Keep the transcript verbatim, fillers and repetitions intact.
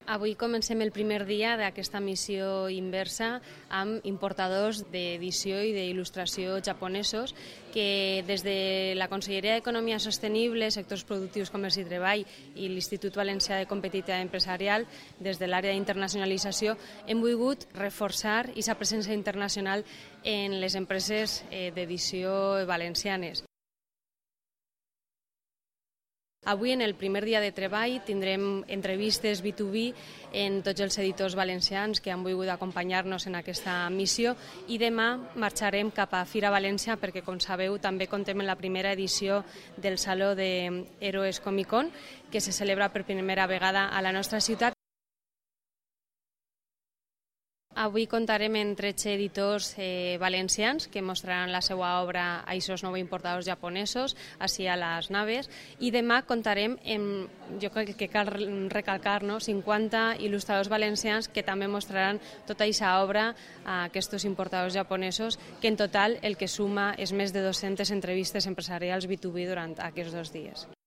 Avui comencem el primer dia d'aquesta missió inversa amb importadors d'edició i d'il·lustració japonesos que des de la Conselleria d'Economia Sostenible, Sectors Productius, Comerç i Treball i l'Institut Valencià de Competitivitat Empresarial, des de l'àrea d'internacionalització, hem volgut reforçar aquesta presència internacional en les empreses d'edició valencianes. Avui, en el primer dia de treball, tindrem entrevistes B dos B en tots els editors valencians que han volgut acompanyar-nos en aquesta missió i demà marxarem cap a Fira València perquè, com sabeu, també contem en la primera edició del Saló d'Heroes Comic Con, que se celebra per primera vegada a la nostra ciutat. Avui comptarem amb tretze editors eh, valencians que mostraran la seva obra a aquests nous importadors japonesos, així a les naves, i demà comptarem amb, jo crec que cal recalcar, no, cinquanta il·lustradors valencians que també mostraran tota aquesta obra a aquests importadors japonesos, que en total el que suma és més de dues-centes entrevistes empresarials B dos B durant aquests dos dies.